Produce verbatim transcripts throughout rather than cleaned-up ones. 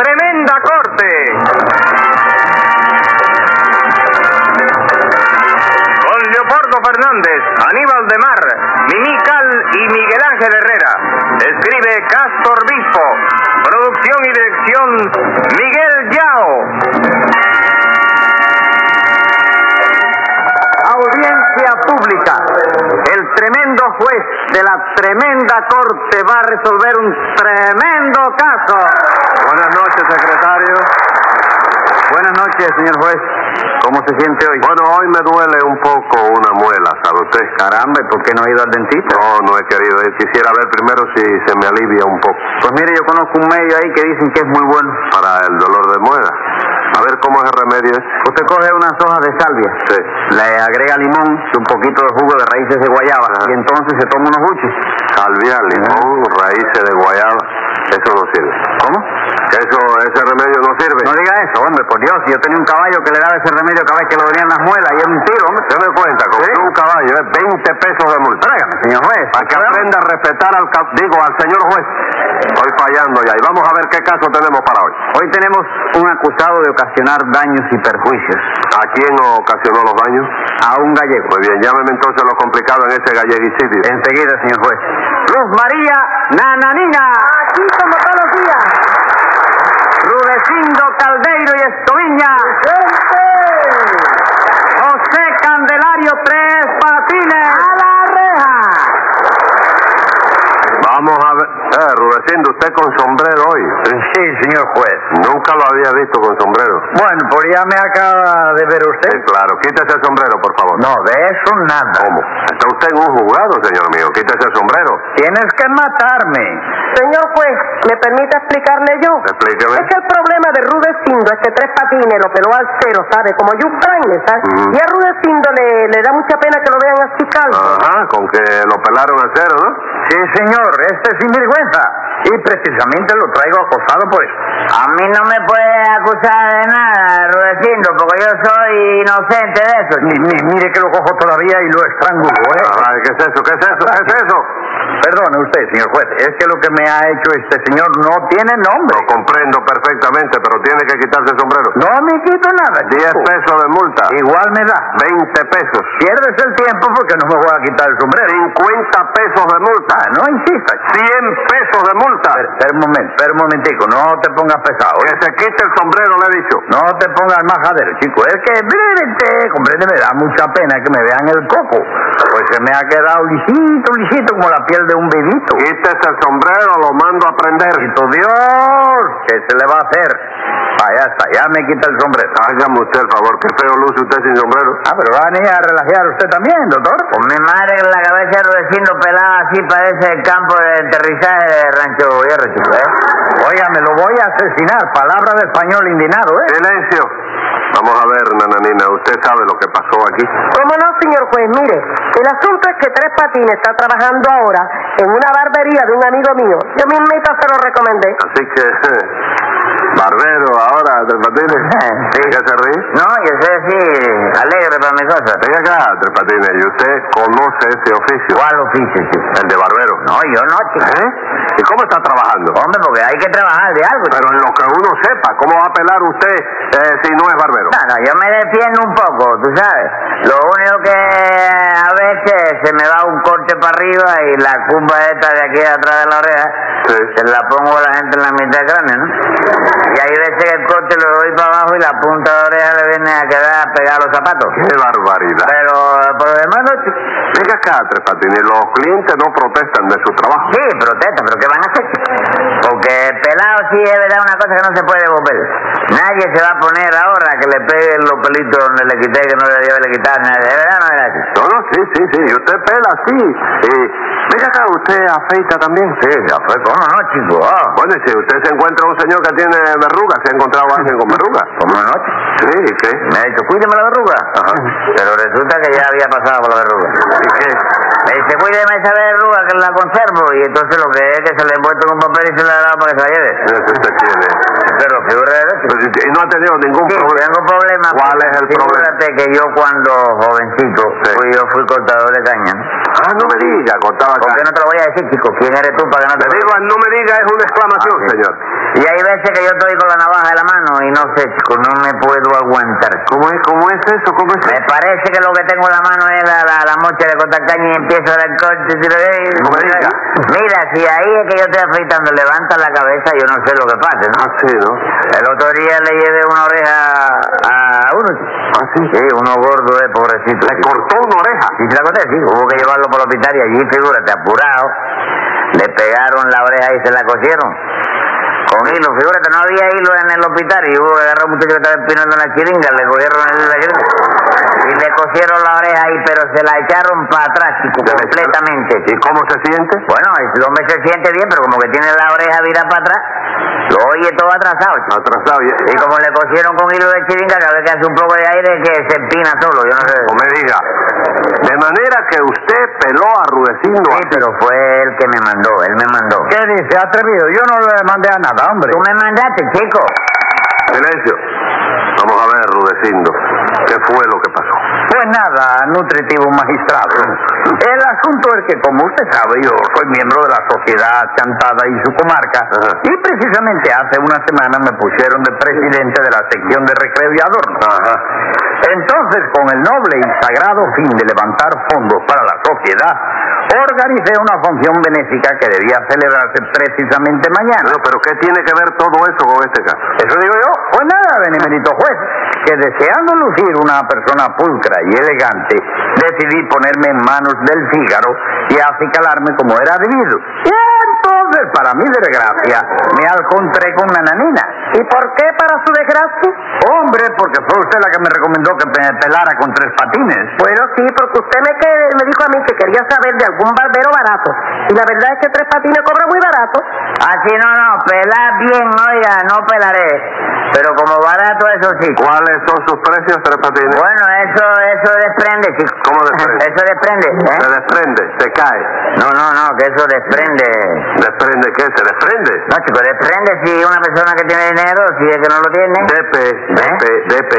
tremenda corte. Con Leopoldo Fernández, Aníbal de Mar, Mimical y Miguel Ángel Herrera. Escribe Castor Bispo. Producción y dirección Miguel Yao. Audiencia pública. El tremendo juez de la tremenda corte va a resolver un tremendo caso. Buenas noches, secretario. Buenas noches, señor juez. ¿Cómo se siente hoy? Bueno, hoy me duele un poco una muela, ¿sabe usted? Caramba, ¿por qué no ha ido al dentista? No, no he querido ir. Quisiera ver primero si se me alivia un poco. Pues mire, yo conozco un medio ahí que dicen que es muy bueno. Para el dolor de muela. A ver cómo es el remedio ese. Usted coge unas hojas de salvia, Sí. le agrega limón y un poquito de jugo de raíces de guayaba. Ajá. Y entonces se toma unos buches. Salvia, limón, raíces de guayaba. Eso no sirve. ¿Cómo? Que eso, ese remedio no sirve. No diga eso, hombre, por Dios. Yo tenía un caballo que le daba ese remedio cada vez que le dolían las muelas y es un tiro, hombre. Deme cuenta, compré ¿Sí? un caballo, es veinte pesos de multa. Tráigame, señor juez. Para que aprenda a respetar al ca- digo, al señor juez. Estoy fallando ya. Y vamos a ver qué caso tenemos para hoy. Hoy tenemos un acusado de ocasionar daños y perjuicios ¿A quién ocasionó los daños? a un gallego. Muy bien, llámeme entonces lo complicado en ese galleguicidio. Enseguida, señor juez. Luz María Nananina. Aquí como todos los días. Rudecindo Caldeiro y Escoviña. José Candelario Tres Patines. A la reja. Vamos a ver. Eh, Rudecindo, usted con sombrero hoy. Sí, señor juez. Nunca lo había visto con sombrero. Bueno, pues ya me acaba de ver usted. Sí, claro. Quítese el sombrero, por favor. No, de eso nada. ¿Cómo? Está usted en un juzgado, señor mío. Quítese el sombrero. Tienes que matarme. Señor juez, ¿me permite explicarle yo? Explíqueme. Es que el problema de Rudecindo es que Tres Patines lo peló al cero, ¿sabe? Como Yuc Trainer, ¿sabe? Ujú. Y a Rudecindo le, le da mucha pena que lo vean así calvo. Ajá, con que lo pelaron a cero, ¿no? Sí, señor, este es sinvergüenza. Y precisamente lo traigo acosado por eso. A mí no me puede acusar de nada, Rudecindo, porque yo soy inocente de eso. Ni, ni- mire que lo cojo todavía y lo estrangulo, ¿eh? Ay, ¿qué es eso? ¿Qué es eso? ¿Qué es eso? Perdone usted, señor juez, es que lo que me ha hecho este señor no tiene nombre. Lo comprendo perfectamente, pero tiene que quitarse el sombrero. No me quito nada. diez chico. pesos de multa. Igual me da. veinte pesos. Pierdes el tiempo porque no me voy a quitar el sombrero. cincuenta pesos de multa. Ah, no insistas. cien pesos de multa. Espera, espera un momento, espera un momentico, no te pongas pesado. Que ¿eh? se quite el sombrero, le he dicho. No te pongas majadero, chico. Es que, vete, comprende, me da mucha pena que me vean el coco. Pues se me ha quedado lisito, lisito, como la piel de un bebito. Quítese el sombrero, lo mando a prender. ¡Bendito Dios! ¿Qué se le va a hacer? Ah, ya está, ya me quita el sombrero. Hágame usted el favor, qué feo luce usted sin sombrero. Ah, pero va a venir a relajar usted también, doctor. Con mi madre en la cabeza de Rudecindo pelada así parece el campo de aterrizaje de Rancho Hierro, chico, ¿eh? Oiga, me lo voy a asesinar. Palabra de español indignado, ¿eh? Silencio. Vamos a ver, nananina, usted sabe lo que pasó aquí. ¿Cómo no, señor juez? Mire, el asunto es que Tres Patines está trabajando ahora en una barbería de un amigo mío. Yo mismita se lo recomendé. Así que, barbero ahora, Tres Patines. Sí. ¿Qué se ríe? No, yo soy así, alegre para mi cosa. Venga acá, Tres Patines, ¿y usted conoce ese oficio? ¿Cuál oficio, chico? El de barbero. No, yo no, chico. ¿Eh? ¿Y cómo está trabajando? Hombre, porque hay que trabajar de algo. Pero en lo que uno sepa, ¿cómo va a pelar usted eh, si no es barbero? No, no, yo me defiendo un poco, tú sabes. Lo único que a veces se me va un corte para arriba y la cumba esta de aquí atrás de la oreja, Sí. se la pongo a la gente en la mitad del cráneo, ¿no? Y hay veces que el corte lo doy para abajo y la punta de la oreja le viene a quedar pegada a los zapatos. ¡Qué barbaridad! Pero por lo demás no, chico. Venga acá, Tres Patines, los clientes no protestan de su trabajo. Sí, protesta, pero ¿qué van a hacer? Porque pelado sí es verdad una cosa que no se puede devolver. Nadie se va a poner ahora que le peguen los pelitos donde le quité que no le dio le quitar. ¿Es verdad o no es verdad? No, no, sí, sí, sí, y usted pela, sí. Y venga acá, ¿usted afeita también? Sí, ya fue, ¿cómo no, chico? Oh. Bueno, y si usted se encuentra un señor que tiene verrugas, ¿se ha encontrado a alguien con verrugas? ¿Cómo no, chico? Sí, ¿y qué? Me ha dicho, cuídeme la verruga. Ajá. Pero resulta que ya había pasado por la verruga. ¿Y qué? Me dice, cuídeme esa verruga que la conservo. Y entonces lo que es que se le ha envuelto en un papel y se le ha dado para que se la lleve. Eso usted tiene. Pero figura de eso. Pues, y no ha tenido ningún Sí, problema. tengo problemas. ¿Cuál es el problema? Fíjate que yo cuando jovencito, Sí. fui, yo fui cortador de caña. Ah, no me diga, contaba ¿Por acá. qué no te lo voy a decir, chico? ¿Quién eres tú para que no te Le lo digo, diga? no me diga, es una exclamación, Ah, sí. señor. Y Y hay veces que yo estoy con la navaja de la mano y no sé, chico, no me puedo aguantar. ¿Cómo es, cómo es eso? ¿Cómo es Me eso? parece que lo que tengo en la mano es la, la, la mocha de cotacaña y empiezo a dar corte. No me diga. Mira, si ahí es que yo estoy afeitando, levanta la cabeza, yo no sé lo que pasa, ¿no? Ah, sí, ¿no? El otro día le llevé una oreja a uno. Ah, sí. Sí, uno gordo, eh, pobrecito. Le cortó una oreja. Sí, te la conté, sí. Hubo que llevarlo por el hospital y allí, figúrate, apurado. Le pegaron la oreja y se la cosieron. Con hilo, figúrate, no había hilo en el hospital y hubo que agarrar a un muchacho que estaba empinando una chiringa, le cogieron la chiringa y le cosieron la oreja ahí, pero se la echaron para atrás, chico, completamente. ¿Y cómo se siente? Bueno, el hombre se siente bien, pero como que tiene la oreja virada para atrás, lo oye todo atrasado, chico. Atrasado. Y, Y como le cosieron con hilo de chiringa, cada vez que hace un poco de aire que se empina solo, yo no sé. no me diga. De manera que usted peló a Rudecindo. Sí, pero fue él que me mandó, él me mandó. ¿Qué dice, atrevido? Yo no le mandé a nada, hombre. Tú me mandaste, chico. Silencio. Vamos a ver, Rudecindo. ¿Qué fue lo que pasó? Pues nada, nutritivo magistrado. El asunto es que, como usted sabe, yo soy miembro de la Sociedad Chantada y su comarca. Ajá. Y precisamente hace una semana me pusieron de presidente de la sección de recreo y adorno. Ajá. Entonces, con el noble y sagrado fin de levantar fondos para la sociedad, organicé una función benéfica que debía celebrarse precisamente mañana. Bueno, pero ¿qué tiene que ver todo eso con este caso? Eso digo yo. Pues nada, benemérito juez, que deseando lucir una persona pulcra y elegante, decidí ponerme en manos del Fígaro y acicalarme como era debido. Y entonces, para mi desgracia, me encontré con una nanina. ¿Y por qué para su desgracia? Hombre, porque fue usted la que me recomendó que me pelara con tres patines. Bueno, sí, porque usted me, que, me dijo a mí que quería saber de algún barbero barato. Y la verdad es que tres patines cobra muy barato. Así no, no, pelar bien, oiga, no pelaré. Pero como barato, eso sí. ¿Cuáles son sus precios, Tres Patines? Bueno, eso, eso desprende, chico. ¿Cómo desprende? Eso desprende, ¿eh? Se desprende, se cae. No, no, no, que eso desprende. ¿Desprende qué? ¿Se desprende? No, chico, desprende si una persona que tiene dinero, si es que no lo tiene. D P, D P, D P,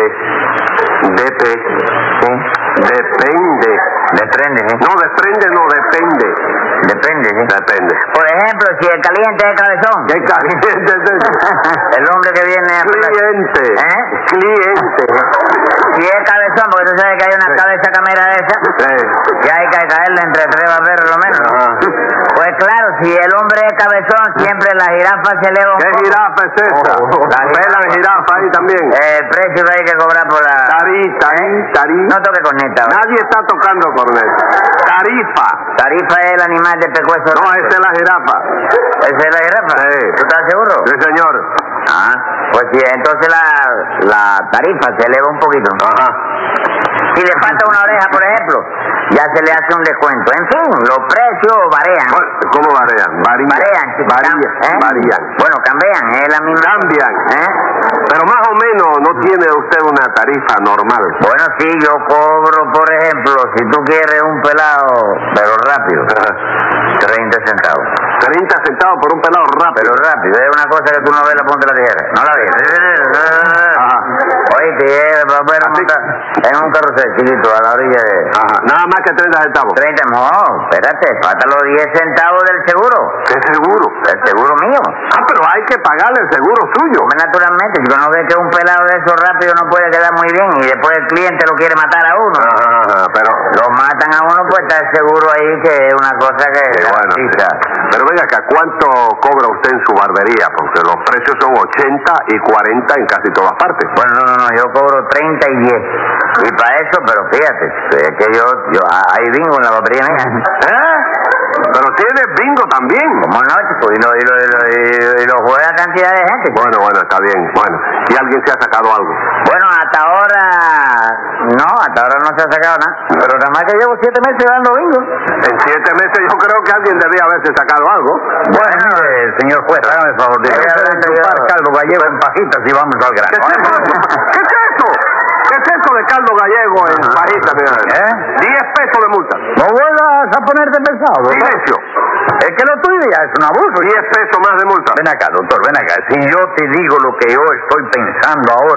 D P. Sí. Depende. Desprende, ¿sí? No, desprende, no, depende. Depende, ¿sí? Depende. Por ejemplo, si el caliente es cabezón. ¿Qué caliente es ese? El hombre que viene a... Cliente. ¿Eh? Cliente. Si es cabezón, porque tú sabes que hay una Sí. cabeza camera de esa, Sí. que hay que caerle entre tres barberos lo menos. Ajá. Pues claro, si el hombre es cabezón, siempre la jirafa se eleva un ¿Qué poco. jirafa es esa? Oh, La pelan jirafa ahí también. El precio que hay que cobrar por la... Tarí, tarí, tarí. No toque corneta. ¿vale? Nadie está tocando corneta. Tarifa. Tarifa es el animal de pecueso. No, esa es la jirafa. ¿Esa es la jirafa? Sí. ¿Tú estás seguro? Sí, señor. Ah, pues sí, entonces la, la tarifa se eleva un poquito. Ajá. Si le falta una oreja, por ejemplo, ya se le hace un descuento. En fin, los precios varían. ¿Cómo varían? Varían. Varían, chicos. Varían. ¿Eh? Varían. Bueno, cambian, es la misma. Cambian. ¿Eh? Pero más o menos no tiene usted una tarifa normal. Bueno, sí, yo cobro, por ejemplo, si tú quieres un pelado, pero rápido, treinta centavos. treinta centavos por un pelado rápido. Pero rápido, es una cosa que tú no ves la punta de la tijera. No la ves. Ajá. Oíste, eh, va a ver Así. montar en un carrusel chiquito a la orilla de... Ajá. Nada más que treinta centavos. treinta, no, espérate, falta los diez centavos del seguro. ¿Qué seguro? El seguro mío. Ah, pero hay que pagarle el seguro suyo. Hombre, naturalmente, si uno ve que un pelado de esos rápido no puede quedar muy bien y después el cliente lo quiere matar a uno. Ajá, pero... Lo matan a uno, pues está el seguro ahí, que es una cosa que... Sí, bueno, sí. garantiza. Pero venga acá, ¿cuánto cobra usted en su barbería? Porque los precios son ochenta y cuarenta en casi todas partes. Bueno, no, no, no, yo cobro treinta y diez. Y para eso, pero fíjate, es que yo, yo, hay bingo en la barbería mía. ¿Eh? Pero tiene bingo también. ¿Cómo no, chico? Y lo, y lo, y lo, y lo juega cantidad de gente. Bueno, bueno, está bien. Bueno, ¿y alguien se ha sacado algo? Bueno, hasta ahora, no, hasta ahora no se ha sacado nada. Pero nada más que llevo siete meses dando bingo. En siete meses yo creo que alguien debía haberse sacado algo. Bueno, eh, señor juez, hágame el favor. Déjeme Estoy hablando chupar yo. caldo gallego en pajitas y vamos al ¿Qué grano. es eso? ¿Qué es eso? ¿Qué es eso de caldo gallego en pajita, mira? ¿Eh? Diez pesos de multa. No vuelvas a ponerte pesado, doctor. Silencio. Es que lo tuyo ya es un abuso. Diez pesos más de multa. Ven acá, doctor, ven acá. Si yo te digo lo que yo estoy pensando ahora,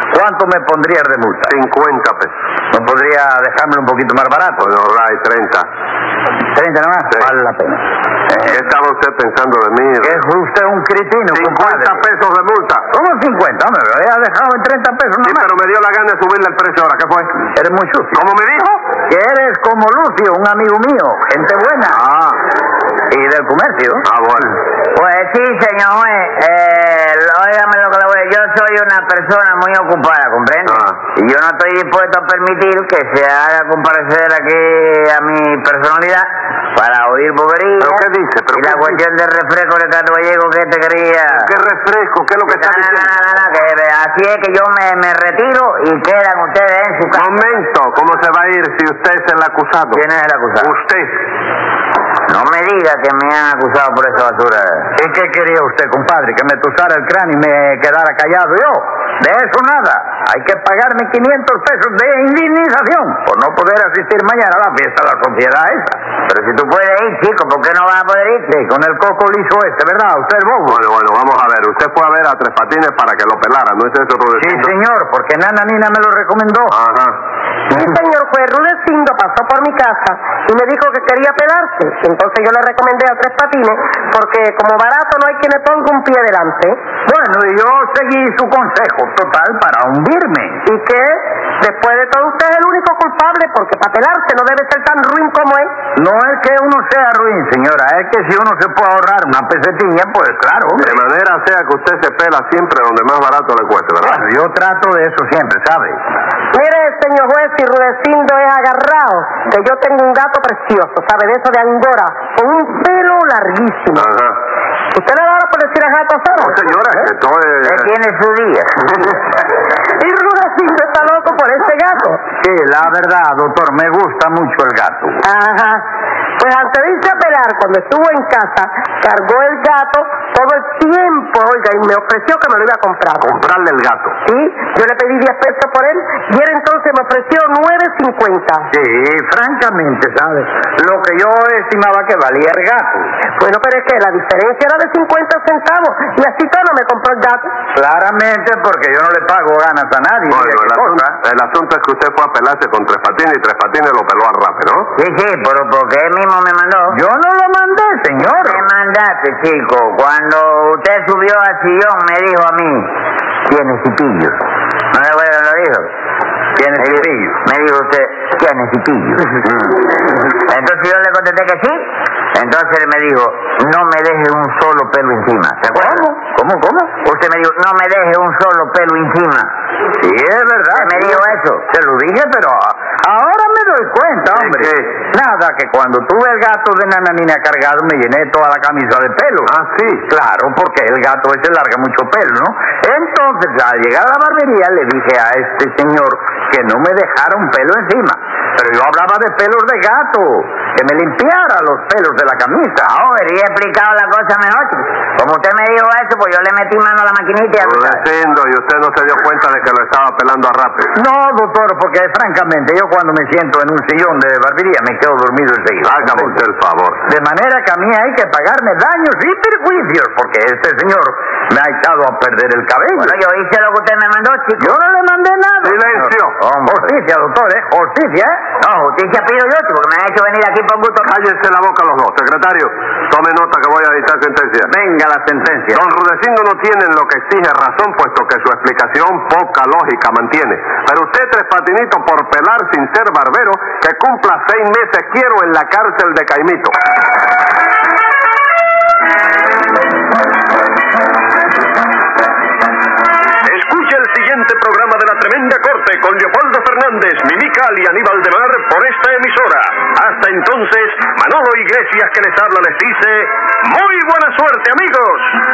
¿Cuánto me pondrías de multa? cincuenta pesos. ¿No podría dejármelo un poquito más barato? Bueno, right, treinta. ¿treinta nomás? Sí. Vale la pena. ¿Qué estaba usted pensando de mí? Que es usted un cretino, cincuenta compadre. pesos de multa. ¿Cómo cincuenta? Hombre, me lo había dejado en treinta pesos Sí, nomás. pero me dio la gana de subirle el precio ahora. ¿Qué fue? Eres muy sucio. ¿Cómo me dijo? Que eres como Lucio, un amigo mío, gente buena. Ah, Y del comercio. ah, bueno. Pues sí, señor juez. Eh, óigame lo que le voy a decir. Yo soy una persona muy ocupada, ¿comprende? Ah. Y yo no estoy dispuesto a permitir que se haga comparecer aquí a mi personalidad para oír boberías. ¿Pero qué dice? ¿Pero y qué la cuestión del refresco de Cato Gallego que te quería. ¿Qué refresco? ¿Qué es lo que está No, no, diciendo? no, no, no, que así es que yo me, me retiro y quedan ustedes en su casa. Momento, ¿cómo se va a ir si usted es el acusado? ¿Quién es el acusado? Usted. No me diga que me han acusado por esa basura. ¿Y qué quería usted, compadre? ¿Que me tusara el cráneo y me quedara callado yo? De eso nada. Hay que pagarme quinientos pesos de indemnización por no poder asistir mañana a la fiesta de la sociedad esa. Pero si tú puedes ir, chico, ¿por qué no vas a poder ir? Sí, con el coco liso este, ¿verdad? Usted es bobo. Bueno, bueno, vamos a ver. Usted fue a ver a Tres Patines para que lo pelara, ¿no es eso, Sí, Rudecindo? señor, porque Nana Nina me lo recomendó. Ajá. Sí, señor juez, Rudecindo pasó por mi casa y me dijo que quería pelarse. Entonces yo le recomendé a Tres Patines porque como barato no hay quien le ponga un pie delante. Bueno, y yo seguí su consejo, total, para hundirme. ¿Y qué? Después de todo usted es el único culpable porque para pelarse no debe ser tan ruin como es. No es que uno sea ruin, señora, es que si uno se puede ahorrar una pesetilla, pues claro, hombre. De manera sea que usted se pela siempre donde más barato le cueste, ¿verdad? Bueno, yo trato de eso siempre, ¿sabe? Mire, señor juez, si Rudecindo es agarrado, que yo tengo un gato precioso, ¿sabe? De eso de Angora, con un pelo larguísimo. Ajá. ¿Usted le da la por decir a gato No, Sara? señora, es que esto es... Él tiene su día. Y Rudecindo está loco por ese gato. Sí, la verdad, doctor, me gusta mucho el gato. Ajá. Pues antes de irse a pelar, cuando estuvo en casa, cargó el gato todo el tiempo, oiga, y me ofreció que me lo iba a comprar. Comprarle el gato. Sí, yo le pedí diez pesos por él y él entonces me ofreció nueve cincuenta. Sí, francamente, ¿sabe? Lo que yo estimaba que valía el gato. Bueno, pero es que la diferencia era de cincuenta centavos y así todo no me compró el gato. Claramente, porque yo no le pago ganas a nadie. Bueno, mire el qué asunto, cosa. el asunto es que usted fue a pelarse con Tres Patines y Tres Patines lo peló a rape, ¿no? Sí, sí, pero porque él mismo me mandó. Yo no lo mandé, señor. Me mandaste, chico. Cuando usted subió al sillón me dijo a mí, ¿tienes cipillos? ¿No le acuerdas que lo dijo? ¿Tiene Me, cepillo? me dijo usted, ¿tienes cipillos? Entonces yo le contesté que sí. Entonces él me dijo, no me deje un solo pelo encima. ¿Se acuerda? ¿Cómo? ¿Cómo, cómo? Usted me dijo, no me deje un solo pelo encima. Sí, es verdad. ¿Usted me sí. dijo eso? Se lo dije, pero a- ahora me doy cuenta, ¿De hombre. qué? Nada, que cuando tuve el gato de Nana Nina cargado me llené toda la camisa de pelo. Ah, sí. Claro, porque el gato ese larga mucho pelo, ¿no? Entonces, al llegar a la barbería, le dije a este señor que no me dejara un pelo encima. Pero yo hablaba de pelos de gato, que me limpiara los pelos de la camisa. No, habría explicado la cosa mejor. Como usted me dijo eso, pues yo le metí mano a la maquinita y ya tú sabes. Rudecindo, y usted no se dio cuenta de que lo estaba pelando a rape. No, doctor, porque francamente yo cuando me siento en un sillón de barbería me quedo dormido enseguida. Hágame usted el favor. De manera que a mí hay que pagarme daños y perjuicios, porque este señor me ha echado a perder el cabello. Bueno, yo hice lo que usted me mandó, chico. Yo no le mandé nada. Silencio. Hombre. Justicia, doctor, ¿eh? Justicia, ¿eh? No, justicia pido yo, chico, que me ha hecho venir aquí por gusto. Cállense la boca los dos. Secretario, tome nota que voy a dictar sentencia. Venga la sentencia. Don Rudecindo no tiene en lo que exige razón, puesto que su explicación poca lógica mantiene. Pero usted, Tres Patinitos, por pelar sin ser barbero, que cumpla seis meses quiero en la cárcel de Caimito. Escuche el siguiente programa de La Tremenda Corte con Leopoldo Fernández, Mimical y Aníbal de Mar por esta emisora. Hasta entonces, Manolo Iglesias que les habla les dice, ¡muy buena suerte, amigos!